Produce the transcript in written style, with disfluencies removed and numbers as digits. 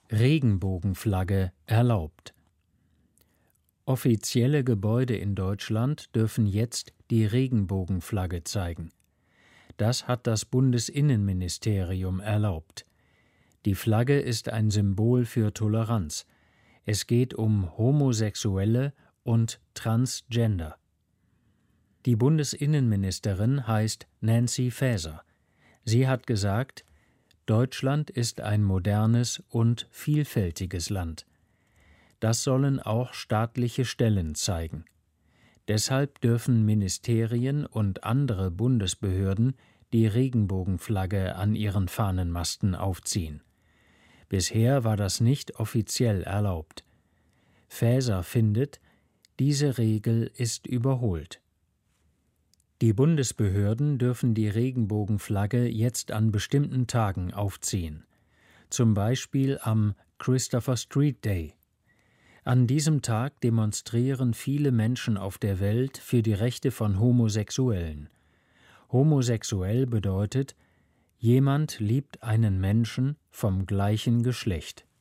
Regenbogenflagge erlaubt. Offizielle Gebäude in Deutschland dürfen jetzt die Regenbogenflagge zeigen. Das hat das Bundesinnenministerium erlaubt. Die Flagge ist ein Symbol für Toleranz. Es geht um Homosexuelle und Transgender. Die Bundesinnenministerin heißt Nancy Faeser. Sie hat gesagt, Deutschland ist ein modernes und vielfältiges Land. Das sollen auch staatliche Stellen zeigen. Deshalb dürfen Ministerien und andere Bundesbehörden die Regenbogenflagge an ihren Fahnenmasten aufziehen. Bisher war das nicht offiziell erlaubt. Faeser findet, diese Regel ist überholt. Die Bundesbehörden dürfen die Regenbogenflagge jetzt an bestimmten Tagen aufziehen, zum Beispiel am Christopher Street Day. An diesem Tag demonstrieren viele Menschen auf der Welt für die Rechte von Homosexuellen. Homosexuell bedeutet, jemand liebt einen Menschen vom gleichen Geschlecht.